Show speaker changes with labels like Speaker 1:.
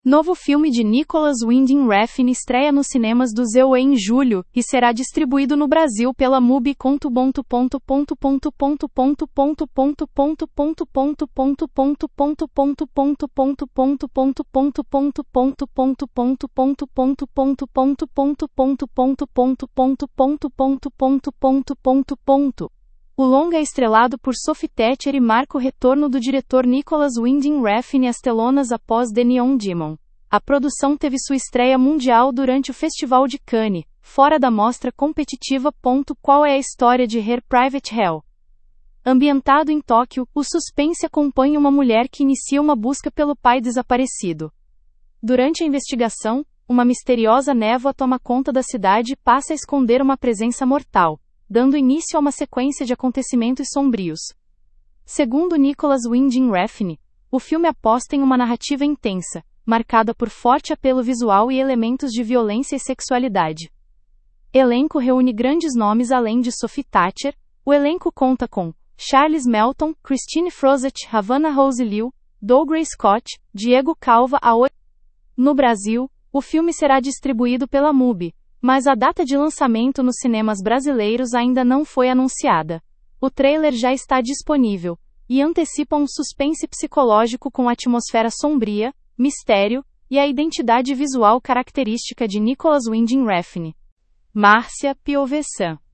Speaker 1: Novo filme de Nicolas Winding Refn estreia nos cinemas do ZEUE em julho, e será distribuído no Brasil pela MUBI. O longa é estrelado por Sophie Thatcher e marca o retorno do diretor Nicolas Winding Refn às telonas após The Neon Demon. A produção teve sua estreia mundial durante o Festival de Cannes, fora da mostra competitiva. Qual é a história de Her Private Hell? Ambientado em Tóquio, o suspense acompanha uma mulher que inicia uma busca pelo pai desaparecido. Durante a investigação, uma misteriosa névoa toma conta da cidade e passa a esconder uma presença mortal, dando início a uma sequência de acontecimentos sombrios. Segundo Nicolas Winding Refn, o filme aposta em uma narrativa intensa, marcada por forte apelo visual e elementos de violência e sexualidade. Elenco reúne grandes nomes além de Sophie Thatcher. O elenco conta com Charles Melton, Christine Frozet, Havana Rose Liu, Dougray Scott, Diego Calva. No Brasil, o filme será distribuído pela MUBI, mas a data de lançamento nos cinemas brasileiros ainda não foi anunciada. O trailer já está disponível e antecipa um suspense psicológico com atmosfera sombria, mistério e a identidade visual característica de Nicolas Winding Refn. Márcia Piovesan.